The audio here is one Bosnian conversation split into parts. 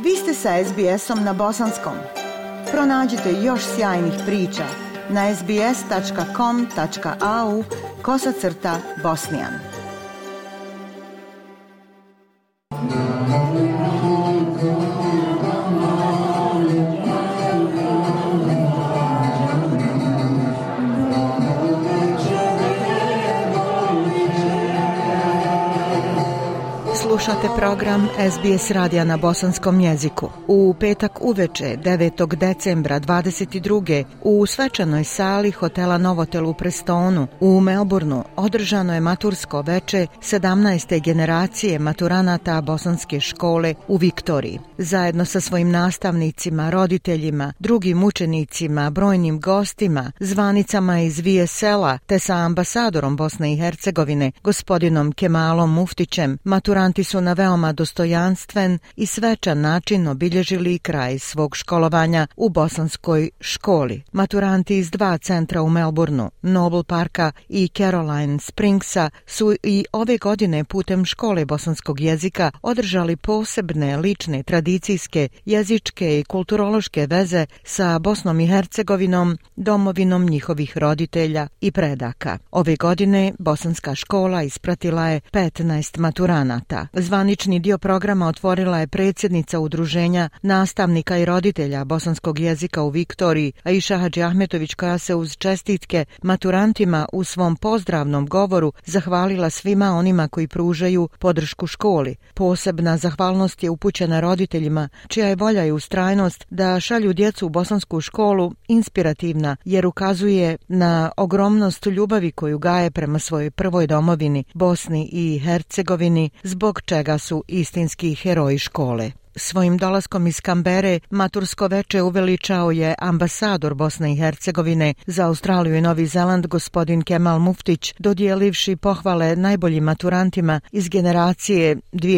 Vi ste sa SBS-om na bosanskom. Pronađite još sjajnih priča na sbs.com.au/bosnian. Slušate program SBS radija na bosanskom jeziku. U petak uveče 9. decembra 22. u svečanoj sali hotela Novotel u Prestonu u Melbourneu održano je matursko veče 17. generacije maturanata bosanske škole u Viktoriji. Zajedno sa svojim nastavnicima, roditeljima, drugim učenicima, brojnim gostima, zvanicama iz VSL-a te sa ambasadorom Bosne i Hercegovine, gospodinom Kemalom Muftićem, maturanti su na veoma dostojanstven i svečan način obilježili kraj svog školovanja u bosanskoj školi. Maturanti iz dva centra u Melbourneu, Noble Parka i Caroline Springsa, su i ove godine putem škole bosanskog jezika održali posebne lične, tradicijske, jezičke i kulturološke veze sa Bosnom i Hercegovinom, domovinom njihovih roditelja i predaka. Ove godine bosanska škola ispratila je 15 maturanata. Zvanični dio programa otvorila je predsjednica udruženja nastavnika i roditelja bosanskog jezika u Viktoriji, Aisha Hadži Ahmetović, koja se uz čestitke maturantima u svom pozdravnom govoru zahvalila svima onima koji pružaju podršku školi. Posebna zahvalnost je upućena roditeljima, čija je volja i ustrajnost da šalju djecu u bosansku školu inspirativna, jer ukazuje na ogromnost ljubavi koju gaje prema svojoj prvoj domovini, Bosni i Hercegovini, zbog čega su istinski heroji škole. Svojim dolaskom iz Kambere matursko veče uveličao je ambasador Bosne i Hercegovine za Australiju i Novi Zeland gospodin Kemal Muftić, dodijelivši pohvale najboljim maturantima iz generacije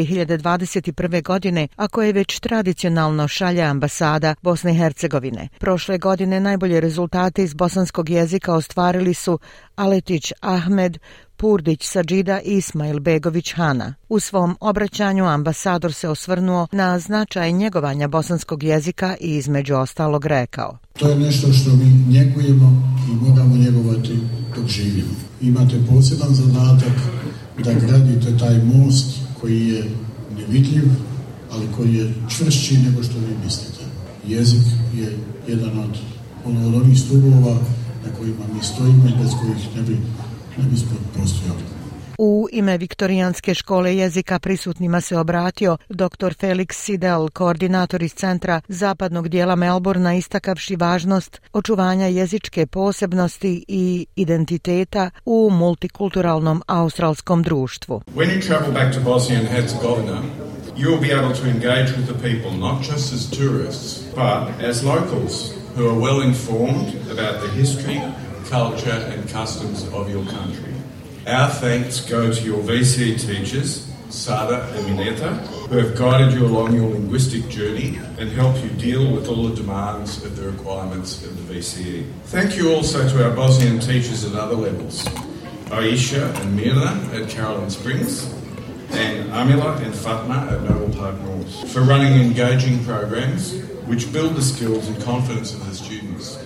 2021. godine, a koje već tradicionalno šalje ambasada Bosne i Hercegovine. Prošle godine najbolje rezultate iz bosanskog jezika ostvarili su Aletić Ahmed, Purdić Sadžida i Ismail Begović Hana. U svom obraćanju ambasador se osvrnuo na značaj njegovanja bosanskog jezika i između ostalog rekao: To je nešto što mi njegujemo i moramo njegovati dok živimo. Imate poseban zadatak da gradite taj most koji je nevidljiv, ali koji je čvršći nego što vi mislite. Jezik je jedan od onih stubova na kojima mi stojimo i bez kojih ne bi postojali. U ime Viktorijanske škole jezika prisutnima se obratio dr. Felix Sidel, koordinator iz centra zapadnog dijela Melbournea, istakavši važnost očuvanja jezičke posebnosti i identiteta u multikulturalnom australskom društvu. When you travel back to Bosnia and Herzegovina, you will be able to engage with the people not just as tourists, but as locals who are well informed about the history, culture and customs of your country. Our thanks go to your VCE teachers, Sada and Mineta, who have guided you along your linguistic journey and help you deal with all the demands of the requirements of the VCE. Thank you also to our Bosnian teachers at other levels, Aisha and Mirna at Caroline Springs, and Amila and Fatma at Noble Park North, for running engaging programs which build the skills and confidence of the students.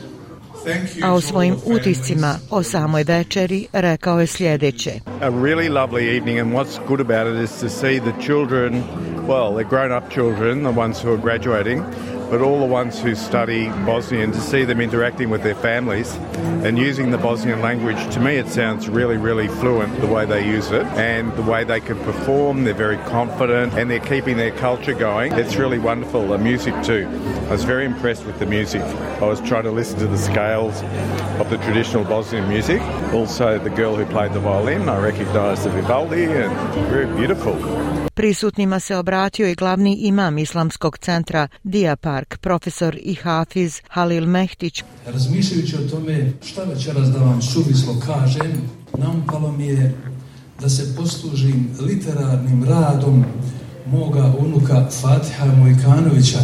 A o svojim utiscima o samoj večeri rekao je sljedeće. A really lovely evening, and what's good about it is to see the children, well, they're grown-up children, the ones who are graduating, but all the ones who study Bosnian, to see them interacting with their families and using the Bosnian language. To me, it sounds really, really fluent, the way they use it, and the way they can perform. They're very confident, and they're keeping their culture going. It's really wonderful. The music too. I was very impressed with the music. I was trying to listen to the scales of the traditional Bosnian music. Also, the girl who played the violin, I recognised the Vivaldi, and very beautiful. Prisutnima se obratio i glavni imam islamskog centra Dia Park, profesor i hafiz Halil Mehtić. Razmišljajući o tome šta večeras da vam suvislo kažem, nampalo mi je da se poslužim literarnim radom moga unuka Fatiha Mojkanovića.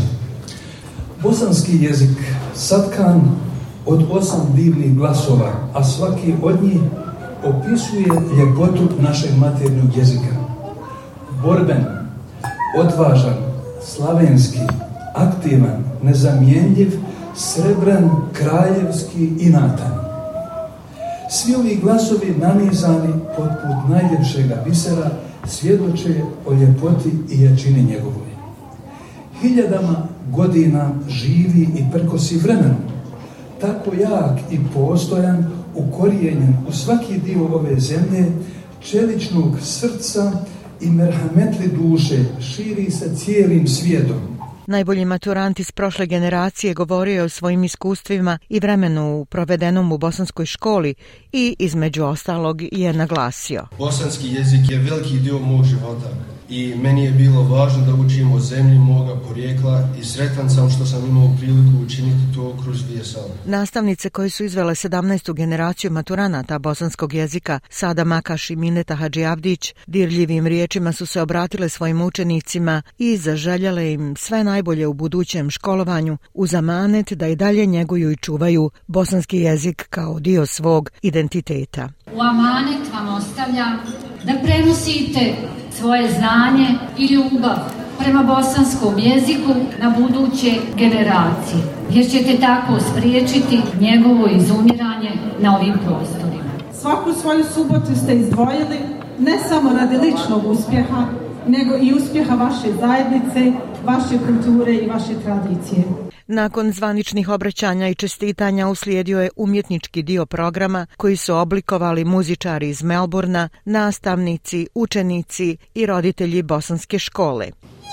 Bosanski jezik satkan od 8 divnih glasova, a svaki od njih opisuje ljepotu našeg maternjeg jezika. Borben, odvažan, slavenski, aktivan, nezamjenjiv, srebran, kraljevski i natan. Svi ovi glasovi nanizani poput najljepšega bisera svjedoče o ljepoti i jačini njegovoj. Hiljadama godina živi i prkosi vremenom, tako jak i postojan, ukorijenjen u svaki dio ove zemlje, čeličnog srca i merhametli duše, širi se cijelim svijetom. Najbolji maturant iz prošle generacije govorio je o svojim iskustvima i vremenu provedenom u bosanskoj školi i između ostalog je naglasio: Bosanski jezik je veliki dio mog života i meni je bilo važno da učim o zemlji moga porijekla i sretan sam što sam imao priliku učiniti to kroz VSL. Nastavnice koje su izvele 17. generaciju maturanata bosanskog jezika, Sada Makaš i Mineta Hadžiavdić, dirljivim riječima su se obratile svojim učenicima i zaželjele im sve najbolje u budućem školovanju, uz amanet da i dalje njeguju i čuvaju bosanski jezik kao dio svog identiteta. U amanet vam ostavljam da prenosite svoje znanje i ljubav prema bosanskom jeziku na buduće generacije, jer ćete tako spriječiti njegovo izumiranje na ovim prostorima. Svaku svoju subotu ste izdvojili ne samo radi ličnog uspjeha, nego i uspjeha vaše zajednice, vaše kulture i vaše tradicije. Nakon zvaničnih obraćanja i čestitanja uslijedio je umjetnički dio programa koji su oblikovali muzičari iz Melbourna, nastavnici, učenici i roditelji bosanske škole.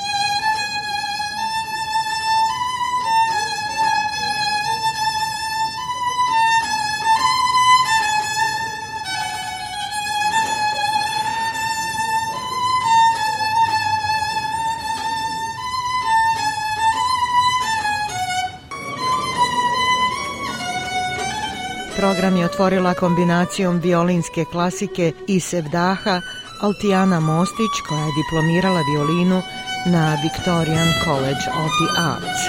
Program je otvorila kombinacijom violinske klasike i sevdaha Altijana Mostić, koja je diplomirala violinu na Victorian College of the Arts.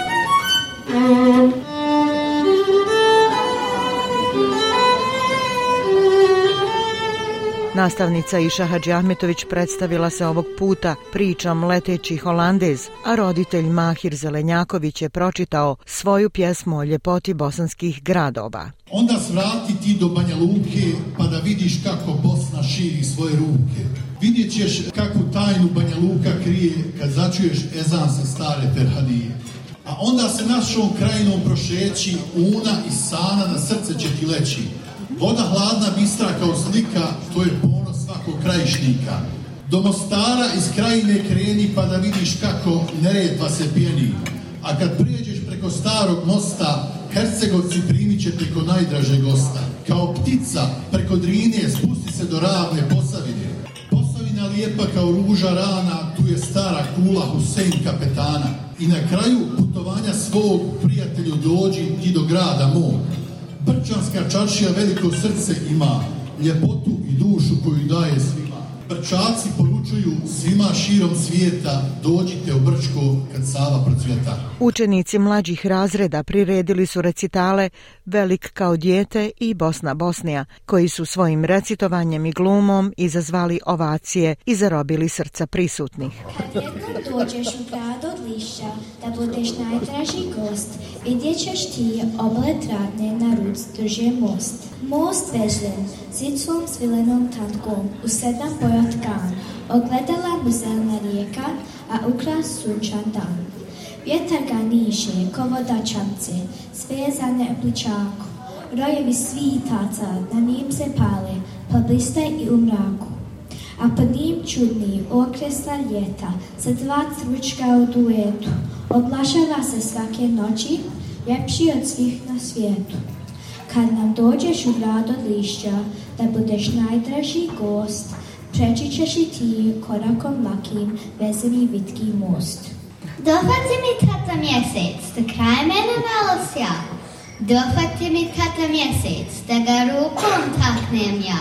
Nastavnica Iša Hadžiahmetović predstavila se ovog puta pričom Leteći Holandez, a roditelj Mahir Zelenjaković je pročitao svoju pjesmu o ljepoti bosanskih gradova. Onda svrati ti do Banja Luke pa da vidiš kako Bosna širi svoje ruke. Vidjet ćeš kakvu tajnu Banja Luka krije kad začuješ ezan sa stare Ferhadije. A onda se našom krajinom prošeći, una i sana na srce će ti leći. Voda hladna bistra kao slika, to je ponos svakog krajišnika. Do Mostara iz krajine kreni pa da vidiš kako Neretva se pjeni. A kad prijeđeš preko starog mosta, Hercegovci primit će te ko najdraže gosta. Kao ptica preko Drine spusti se do ravne Posavine. Posavina lijepa kao ruža rana, tu je stara kula Husein kapetana. I na kraju putovanja svog, prijatelju dođi ti do grada mog. Brčanska čaršija veliko srce ima, ljepotu i dušu koju daje svima. Brčaci poručuju svima širom svijeta, dođite u Brčko kad Sava procvjeta. Učenici mlađih razreda priredili su recitale Velik kao dijete i Bosna Bosnija, koji su svojim recitovanjem i glumom izazvali ovacije i zarobili srca prisutnih. Kad jednom dođeš u grad od lišća, da budeš najdraži gost, vidjet ćeš ti oblet radne na ruc drže most. Most vežljen, zicom svilenom tankom, u 7 boja tkan, ogledala mu zelena rijeka, a ukras sunčan dan. Vjetar ga niše, ko voda čamce, svezane pličaku, rojevi svitaca na njim se pale, pa bliste i u mraku. A pod njim čudni okresla ljeta, sa 2 cvrčka u duetu, oglašava se svake noći, ljepši od svih na svijetu. Kad nam dođeš u grad od lišća, da budeš najdraži gost, preći ćeš i ti korakom lakim, vezeni vitki most. Dohvati mi tata mjesec, da kraj mene malo sja. Dohvati mi tata mjesec, da ga rukom taknem ja.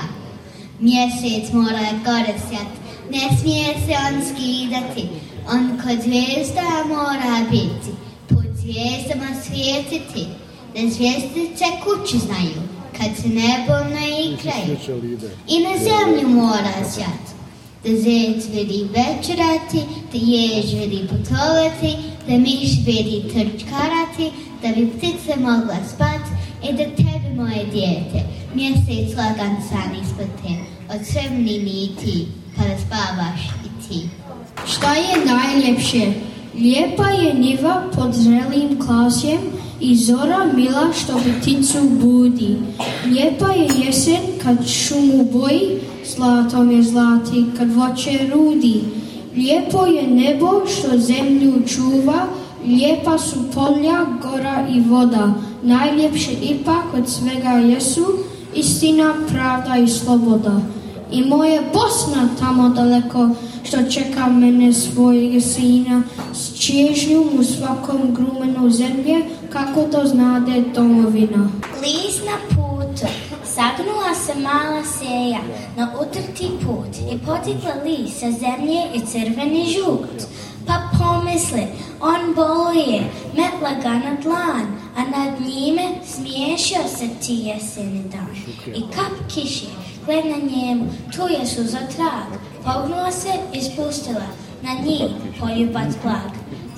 Mjesec mora gore sjat, ne smije se on skidati. On kod zvijezda mora biti, pod zvijezdama svijetiti. Da zvijezdice kući znaju, kad se nebom naigraju. I na zemlju mora sjat, da zec vidi večerati, da jež vidi putovati, da miš vidi trčkarati, da bi ptice mogla spat i da tebi, moje dijete, mjesec lagan san ispod te, od svemni niti, pa da spavaš i ti. Šta je najljepše? Lijepa je njiva pod zrelim klasjem i zora mila što pticu budi. Lijepa je jesen kad šumu boji, zlatom je zlati kad voće rudi. Lijepo je nebo što zemlju čuva, lijepa su polja, gora i voda. Najljepše ipak od svega jesu istina, pravda i sloboda. I moja Bosna tamo daleko, što čeka mene svojega sina, s čežnjom u svakom grumenu zemlje, kako to znade domovina. List na putu, sagnula se mala seja na utrti put i potikla list sa zemlje i crveni žut. Pa pomisli, on boluje, metla ga na dlan, a nad njime smiješio se ti jeseni dan. I kap kiše, gled na njemu, tu je suza trag, pognula se i spustila, na njih poljubac blag.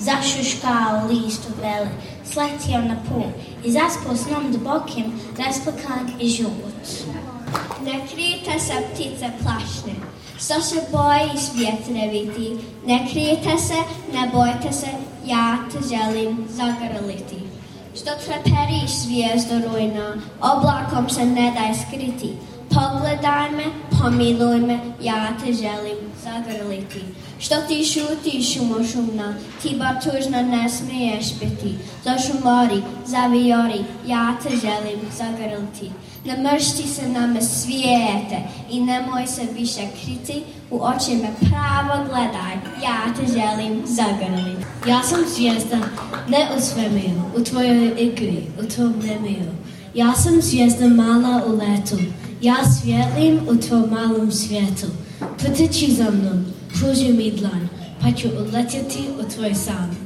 Zašuškao listu vele, sletio na put i zaspao snom dubokim, rasplakan i žut. Ne krijte se ptice plašne, što se boji vjetre vidi. Ne krijte se, ne bojte se, ja te želim zagrliti. Što treperiš zvijezdo rujna, oblakom se ne daj skriti. Pogledaj me, pomiluj me, ja te želim zagrliti. Što ti šutiš šumo šumna, ti bar tužno ne smiješ biti. Zašumori, zavijori, ja te želim zagrliti. Ne mršti se na me svijete i nemoj se više kriti, u oči me pravo gledaj, ja te želim zagrliti. Ja sam zvijezda, ne u svemiru, u tvojoj igri, u tvom nemiru. Ja sam zvijezda mala u letu, ja svjetlim u tvom malom svijetu. Poteči za mnom, pruži mi dlan, pa ću uletjeti u tvoj san.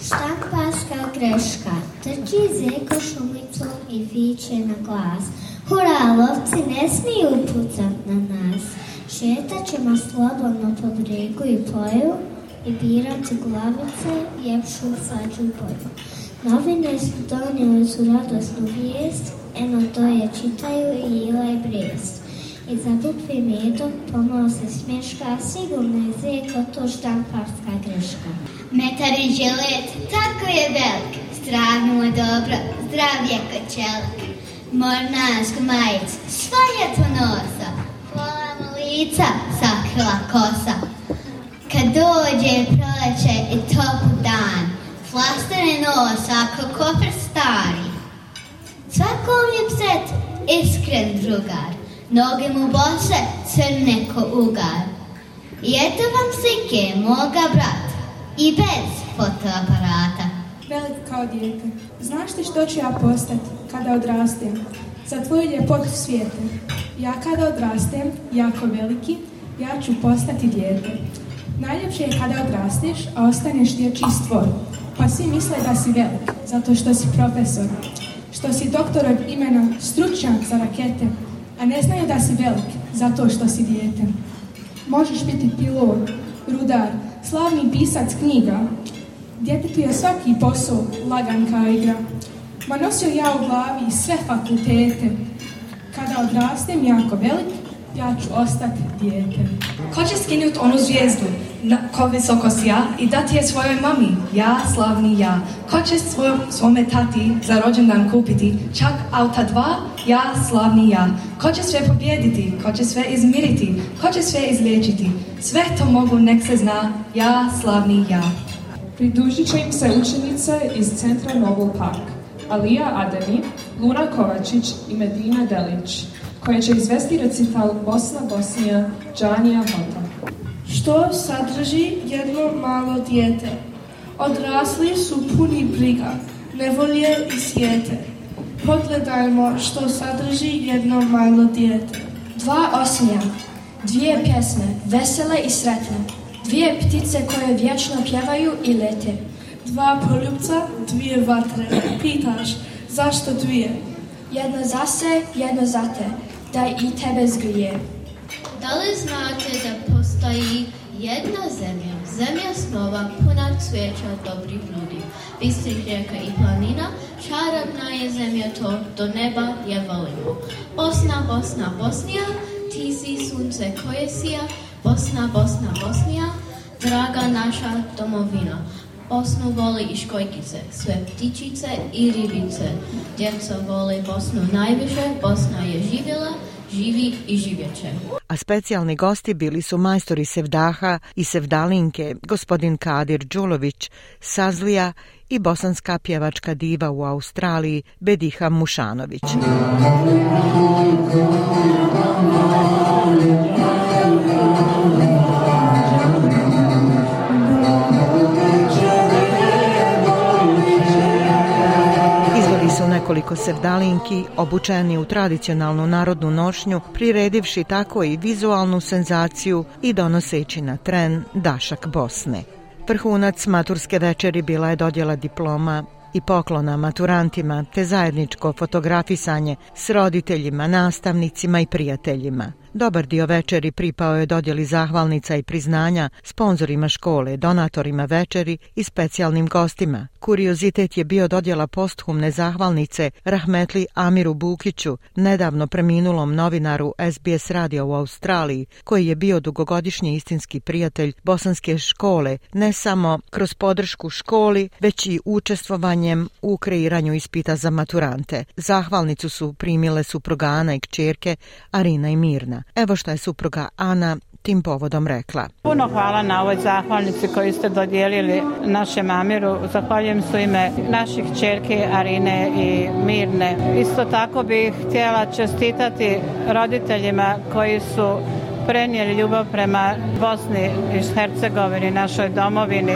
Štamparska greška, trči zeko šumicom i viče na glas. Hurra, lovci ne smiju pucat na nas. Šetat ćemo slobodno po bregu i poju i birati glavice, ljepšu sađu boju. Novine su donijeli su radosnu vijest, eno to je čitaju i Ila i Brijest. I za bukvi medom pomalo se smješka, sigurno je zeko to štamparska greška. Metar i žilet, tako je velik, strah je dobro, zdrav je kod čelik. Mornarska majica, sva je to nosa, pola mu lica, sakrila kosa. Kad dođe proleće i toplu dan, flastane nos ako kofer stari. Svakom je pset iskren drugar, noge mu bose, crne ko ugar. I eto vam slike moga brata, i bez fotoaparata. Velik kao dijete, znaš ti što ću ja postati kada odrastem? Za tvoju ljepotu svijete. Ja kada odrastem, jako veliki, ja ću postati dijete. Najljepše je kada odrasteš, a ostaneš dječji stvor. Pa svi misle da si velik, zato što si profesor. Što si doktor od imena, stručnjak za rakete, a ne znaju da si velik, zato što si dijete. Možeš biti pilot, rudar, slavni pisac knjiga. Djetetu je svaki posao lagan kao igra. Ma nosio ja u glavi sve fakultete. Kada odrastem jako velik, ja ću ostati dijete. Ko će skinut onu zvijezdu, ko visoko si ja, i dati je svojoj mami, ja, slavni ja. Ko će svome tati za rođendan kupiti, čak auta 2, ja, slavni ja. Ko će sve pobjediti, ko će sve izmiriti, ko će sve izliječiti. Sve to mogu, nek se zna, ja, slavni ja. Pridružit će im se učenice iz centra Novo Park, Alija Ademi, Luna Kovačić i Medina Delić, koje će izvesti recital Bosna Bosnija Džanija Hota. Što sadrži jedno malo dijete? Odrasli su puni briga, nevolje i sjete. Pogledajmo što sadrži jedno malo dijete. 2 osinja, 2 pjesme, vesele i sretne. 2 ptice koje vječno pjevaju i lete. 2 poljupca, 2 vatre. Pitaš, zašto 2? Jedno za se, jedno za te, da i tebe zgrije. Da li znate da postoji postoji jedna zemlja, zemlja snova, puna cvijeća dobrih ljudi, bistrih rijeka i planina, čarobna je zemlja to, do neba je volimo. Bosna, Bosna, Bosnija, ti si sunce koje sija, Bosna, Bosna, Bosnija, draga naša domovina. Bosnu voli i školjkice, sve ptičice i ribice. Djeca vole Bosnu najviše, Bosna je živjela, živi i živjeće. A specijalni gosti bili su majstori sevdaha i sevdalinke, gospodin Kadir Đulović, Sazlija i bosanska pjevačka diva u Australiji, Bediha Mušanović. Su nekoliko sevdalinki obučeni u tradicionalnu narodnu nošnju, priredivši tako i vizualnu senzaciju i donoseći na tren dašak Bosne. Vrhunac maturske večeri bila je dodjela diploma i poklona maturantima, te zajedničko fotografisanje s roditeljima, nastavnicima i prijateljima. Dobar dio večeri pripao je dodjeli zahvalnica i priznanja sponzorima škole, donatorima večeri i specijalnim gostima. Kuriozitet je bio dodjela posthumne zahvalnice rahmetli Amiru Bukiću, nedavno preminulom novinaru SBS radija u Australiji, koji je bio dugogodišnji istinski prijatelj bosanske škole, ne samo kroz podršku školi, već i učestvovanjem u kreiranju ispita za maturante. Zahvalnicu su primile supruga Ana i kćerke Arina i Mirna. Evo što je supruga Ana tim povodom rekla. Puno hvala na ovoj zahvalnici koju ste dodijelili našem Amiru. Zahvaljujem su ime naših kćerki Arine i Mirne. Isto tako bih htjela čestitati roditeljima koji su prenijeli ljubav prema Bosni i Hercegovini, našoj domovini,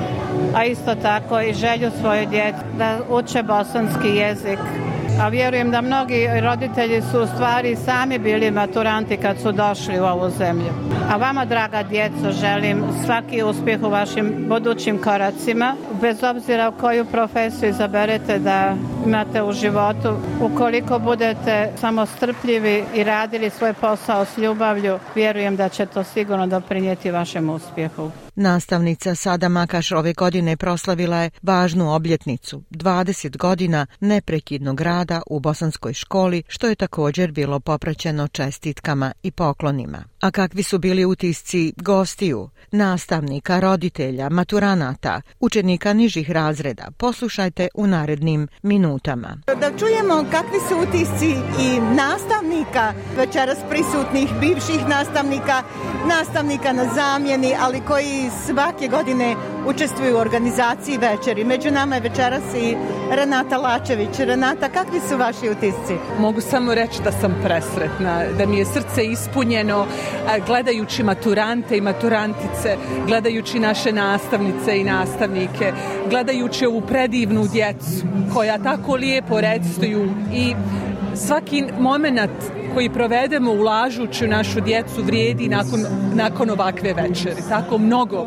a isto tako i želju svoje djece da uče bosanski jezik. A vjerujem da mnogi roditelji su u stvari sami bili maturanti kad su došli u ovu zemlju. A vama, draga djeco, želim svaki uspjeh u vašim budućim koracima, bez obzira koju profesiju izaberete da imate u životu. Ukoliko budete samo strpljivi i radili svoj posao s ljubavlju, vjerujem da će to sigurno doprinijeti vašem uspjehu. Nastavnica Sada Makaš ove godine proslavila je važnu obljetnicu, 20 godina neprekidnog rada u bosanskoj školi, što je također bilo popraćeno čestitkama i poklonima. A kakvi su bili utisci gostiju, nastavnika, roditelja, maturanata, učenika nižih razreda, poslušajte u narednim minutama. Da čujemo kakvi su utisci i nastavnika, večeras prisutnih bivših nastavnika, nastavnika na zamjeni, ali koji svake godine učestvuju u organizaciji večeri. Među nama je večeras i Renata Lačević. Renata, kakvi su vaši utisci? Mogu samo reći da sam presretna, da mi je srce ispunjeno gledajući maturante i maturantice, gledajući naše nastavnice i nastavnike, gledajući ovu predivnu djecu koja tako lijepo recituju i svaki moment koji provedemo ulažući u našu djecu vrijedi nakon ovakve večeri. Tako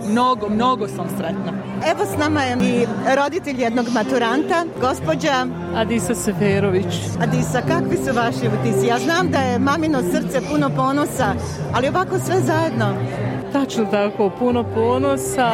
mnogo sam sretna. Evo s nama je i roditelj jednog maturanta, gospođa Adisa Seferović. Adisa, kakvi su vaši utisci? Ja znam da je mamino srce puno ponosa, ali ovako sve zajedno. Tačno tako, puno ponosa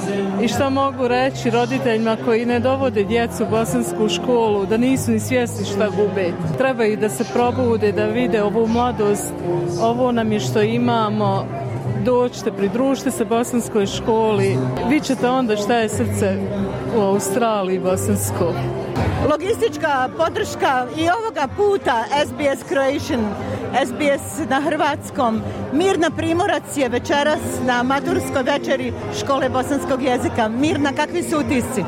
i što mogu reći roditeljima koji ne dovode djecu u bosansku školu, da nisu ni svjesni šta gube. Treba i da se probude, da vide ovu mladost, ovo nam je što imamo, dođite, pridružite se bosanskoj školi, vi ćete onda šta je srce u Australiji bosansko. Logistička podrška i ovoga puta SBS Croatian, SBS na hrvatskom. Mirna Primorac je večeras na maturskoj večeri škole bosanskog jezika. Mirna, kakvi su utisci?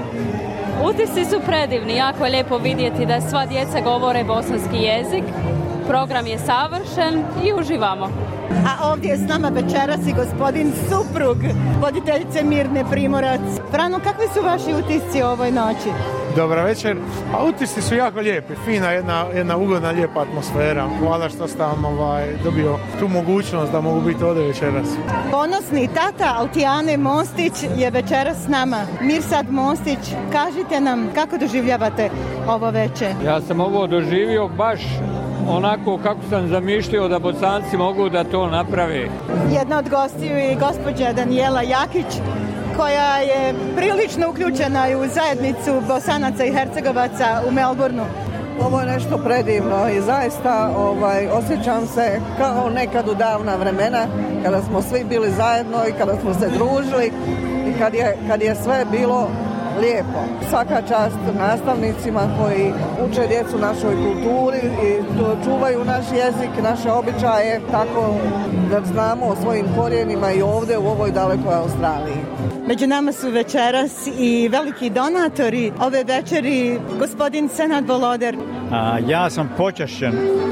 Utisci su predivni, jako je lijepo vidjeti da sva djeca govore bosanski jezik. Program je savršen i uživamo. A ovdje je s nama večeras i gospodin suprug voditeljice Mirne Primorac. Frano, kakvi su vaši utisci o ovoj noći? Dobra večer. A utisci su jako lijepi, fina, jedna ugodna, lijepa atmosfera. Hvala što sam dobio tu mogućnost da mogu biti ovdje večeras. Ponosni tata Altijane Mostić je večeras s nama. Mirsad Mostić, kažite nam kako doživljavate ovo večer? Ja sam ovo doživio baš onako kako sam zamišljao da Bosanci mogu da to naprave. Jedna od gostiju je gospođa Danijela Jakić, koja je prilično uključena u zajednicu Bosanaca i Hercegovaca u Melbourneu. Ovo je nešto predivno i zaista osjećam se kao nekad u davna vremena kada smo svi bili zajedno i kada smo se družili i kad je sve bilo lijepo. Svaka čast nastavnicima koji uče djecu našoj kulturi i čuvaju naš jezik, naše običaje, tako da znamo o svojim korijenima i ovdje u ovoj dalekoj Australiji. Među nama su večeras i veliki donatori ove večeri, gospodin Senad Voloder. Ja sam počašćen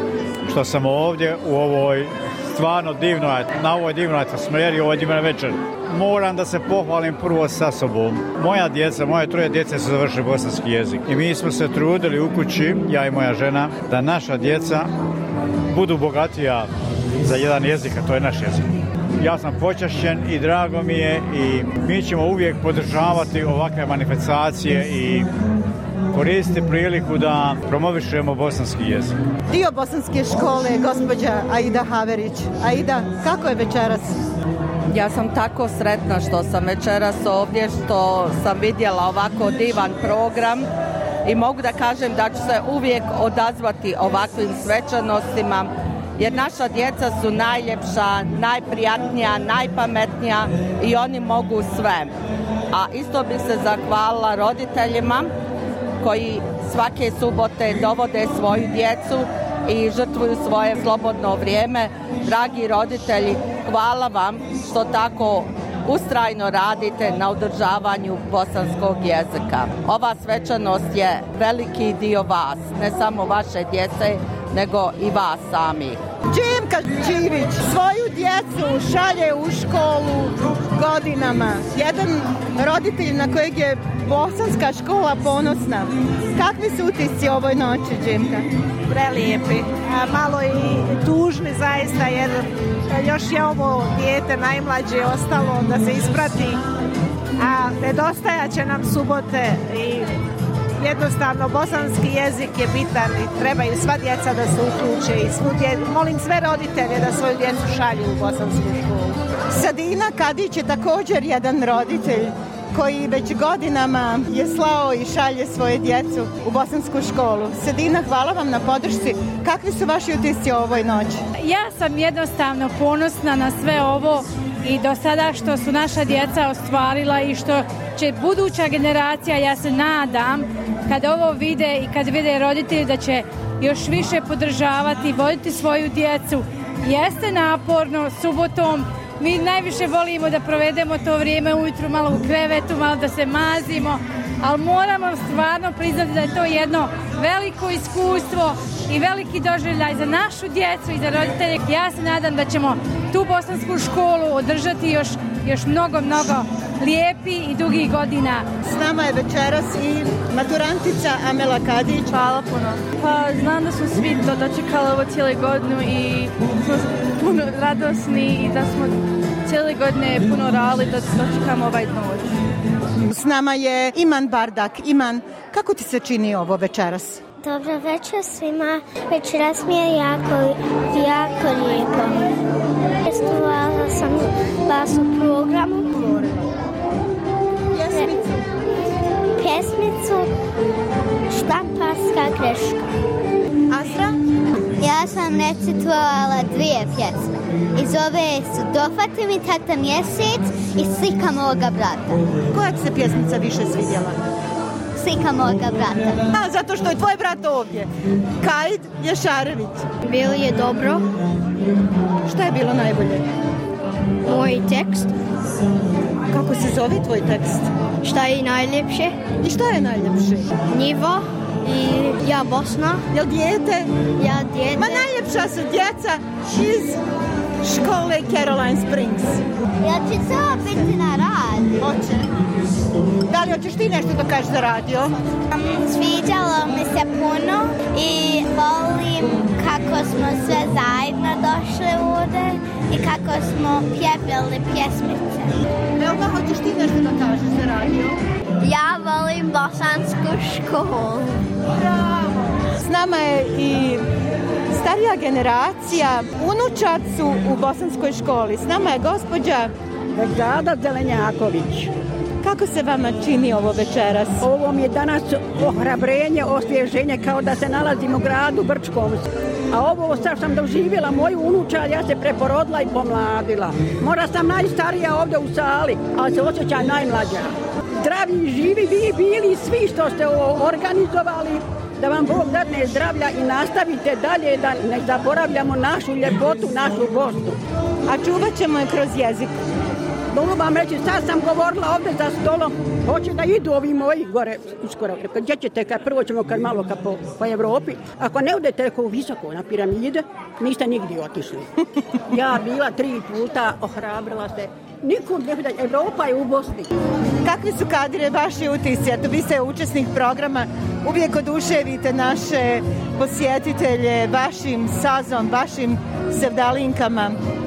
što sam ovdje u ovoj stvarno na ovoj divnoj atmosferi, ovoj divnoj večeri. Moram da se pohvalim prvo sa sobom. Moje 3 djece su završili bosanski jezik i mi smo se trudili u kući, ja i moja žena, da naša djeca budu bogatija za jedan jezik, a to je naš jezik. Ja sam počašćen i drago mi je i mi ćemo uvijek podržavati ovakve manifestacije i koristiti priliku da promovišemo bosanski jezik. Dio bosanske škole je gospođa Aida Haverić. Aida, kako je večeras? Ja sam tako sretna što sam večeras ovdje, što sam vidjela ovako divan program i mogu da kažem da ću se uvijek odazvati ovakvim svečanostima, jer naša djeca su najljepša, najprijatnija, najpametnija i oni mogu sve. A isto bih se zahvalila roditeljima koji svake subote dovode svoju djecu i žrtvuju svoje slobodno vrijeme. Dragi roditelji, hvala vam što tako ustrajno radite na održavanju bosanskog jezika. Ova svečanost je veliki dio vas, ne samo vaše djece, nego i vas sami. Džemka Čivić svoju djecu šalje u školu godinama. Jedan roditelj na kojeg je bosanska škola ponosna. Kakvi su utisci ovoj noći, Džemka? Prelijepi, malo i tužni zaista, jer još je ovo dijete najmlađe ostalo da se isprati, a nedostajat će nam subote i jednostavno bosanski jezik je bitan i trebaju sva djeca da se uključe i molim sve roditelje da svoju djecu šalju u bosansku školu. Sadina Kadić je također jedan roditelj koji već godinama je slao i šalje svoje djecu u bosansku školu. Sadina, hvala vam na podršci. Kakvi su vaši utisci o ovoj noći? Ja sam jednostavno ponosna na sve ovo i do sada što su naša djeca ostvarila i što će buduća generacija, ja se nadam, kad ovo vide i kad vide roditelji da će još više podržavati, voditi svoju djecu. Jeste naporno subotom, mi najviše volimo da provedemo to vrijeme ujutru malo u krevetu, malo da se mazimo, ali moramo stvarno priznati da je to jedno veliko iskustvo i veliki doživljaj za našu djecu i za roditelje. Ja se nadam da ćemo tu bosansku školu održati još mnogo lijepi i dugih godina. S nama je večeras i maturantica Amela Kadić. Hvala puno. Pa znam da smo svi dočekali ovo cijelu godinu i smo puno radosni i da smo cijele godine puno rali da dočekamo ovaj noć. S nama je Iman Bardak. Iman, kako ti se čini ovo večeras? Dobro večer svima. Večeras mi je jako lijepo. Učestvovala sam vas u programu. Pjesmicu Štamparska greška. Asra? Ja sam recitovala 2 pjesme. I zove su Dohvati mi tata mjesec i Slika moga brata. Koja ti se pjesmica više svidjela? Slika moga brata. Zato što je tvoj brat ovdje. Kaid Jašarević. Bilo je dobro. Šta je bilo najbolje? Moj tekst. Kako se zove tvoj tekst? Šta je najljepše? I šta je najljepše? Njivo i ja Bosna. Jel dijete? Ja dijete. Ma najljepša su djeca iz škole Caroline Springs. Ja će to biti na radio. Hoće. Da li hoćeš ti nešto da kažeš za radio? Sviđalo mi se puno i volim kako smo sve zajedno došli ovdje i kako smo pjevali pjesmice. Elma, hoćeš ti nešto da kažeš za radio? Ja volim bosansku školu. Bravo! S nama je i starija generacija, unučad su u bosanskoj školi. S nama je gospođa Vegdada Zelenjaković. Kako se vama čini ovo večeras? Ovo mi je danas ohrabrenje, osvježenje, kao da se nalazim u gradu Brčkom. A ovo sad sam doživjela moju unučad, ja se preporodila i pomladila. Možda sam najstarija ovdje u sali, ali se osjećam najmlađa. Zdravi, živi, vi bili svi što ste ovo organizovali, da vam Bog dadne zdravlja i nastavite dalje, da ne zaboravljamo našu ljepotu, našu Bosnu. A čuvat ćemo je kroz jezik. Mogu vam reći, sad sam govorila ovdje za stolom, hoće da idu ovi moji gore uskoro. Gdje ćete, kad prvo ćemo kad malo po Evropi, ako ne odete visoko na piramide, niste nigdje otišli. Ja bila 3 puta, ohrabrila se. Nikom ne vidim, Evropa je u Bosni. Kakvi su, Kadire, vaši utisci? Eto, vi ste učesnik programa, uvijek oduševite naše posjetitelje vašim sazom, vašim sevdalinkama.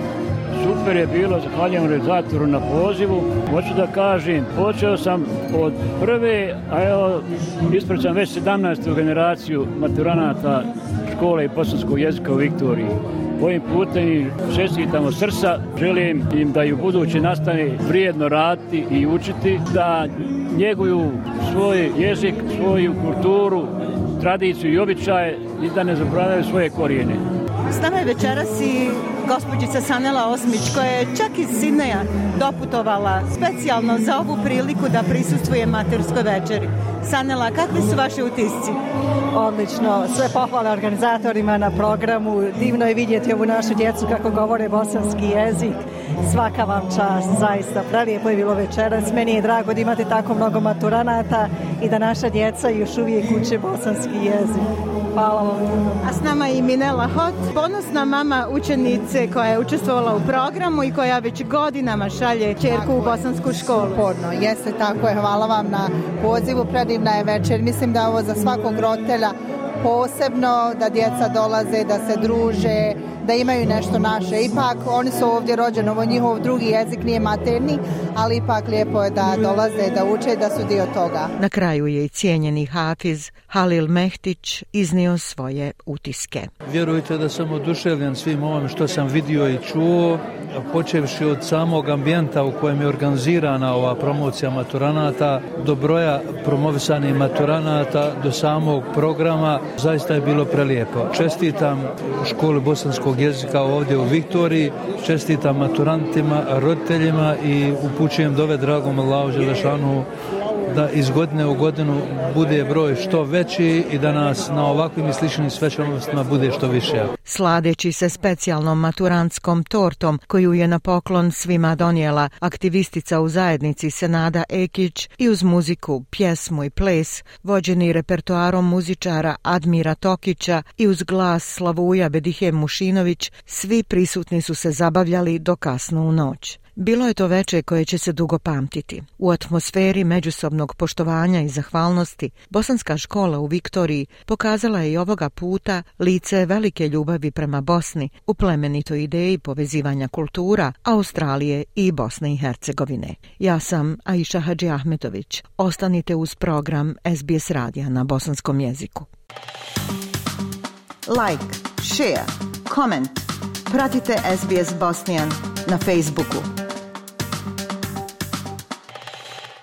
Super je bilo, zahvaljujem organizatoru na pozivu. Hoću da kažem, počeo sam od prve, a evo, ispraćam već 17. generaciju maturanata škole i bosanskog jezika u Viktoriji. Ovim putem čestitam od srca, želim im da i u buduće nastane vrijedno raditi i učiti, da njeguju svoj jezik, svoju kulturu, tradiciju i običaje i da ne zaboravljaju svoje korijene. S nama je večeras i gospođica Sanela Osmić, koja je čak iz Sidneja doputovala specijalno za ovu priliku da prisustvuje materskoj večeri. Sanela, kakvi su vaši utisci? Odlično, sve pohvale organizatorima na programu. Divno je vidjeti ovu našu djecu kako govore bosanski jezik. Svaka vam čast, zaista. Prelijepo je bilo večeras. Meni je drago da imate tako mnogo maturanata i da naša djeca još uvijek uče bosanski jezik. Hvala vam. A s nama je i Minela Hot, ponosna mama učenice koja je učestvovala u programu i koja već godinama šalje ćerku u bosansku školu. Porno, jeste, tako je. Hvala vam na pozivu, predivna je večer. Mislim da ovo za svakog roditelja posebno, da djeca dolaze, da se druže, da imaju nešto naše. Ipak oni su ovdje rođeni, ovo njihov drugi jezik nije materni, ali ipak lijepo je da dolaze, da uče, da su dio toga. Na kraju je i cijenjeni hafiz Halil Mehtić iznio svoje utiske. Vjerujte da sam oduševljen svim ovim što sam vidio i čuo, počevši od samog ambijenta u kojem je organizirana ova promocija maturanata, do broja promovisanih maturanata, do samog programa, zaista je bilo prelijepo. Čestitam školi bosanskog jezika ovdje u Viktoriji, čestitam maturantima, roditeljima i upućujem dove dragom Allahu dželešanu da iz godine u godinu bude broj što veći i da nas na ovakvim i sličnim svečanostima bude što više. Sladeći se specijalnom maturantskom tortom koju je na poklon svima donijela aktivistica u zajednici Senada Ekić i uz muziku, pjesmu i ples, vođeni repertoarom muzičara Admira Tokića i uz glas Slavuja Bedihe Mušinović, svi prisutni su se zabavljali do kasno u noć. Bilo je to veče koje će se dugo pamtiti. U atmosferi međusobnog poštovanja i zahvalnosti, bosanska škola u Viktoriji pokazala je i ovoga puta lice velike ljubavi prema Bosni u plemenitoj ideji povezivanja kultura Australije i Bosne i Hercegovine. Ja sam Aisha Hadži Ahmetović. Ostanite uz program SBS radija na bosanskom jeziku. Like, share, comment. Pratite SBS Bosnian na Facebooku.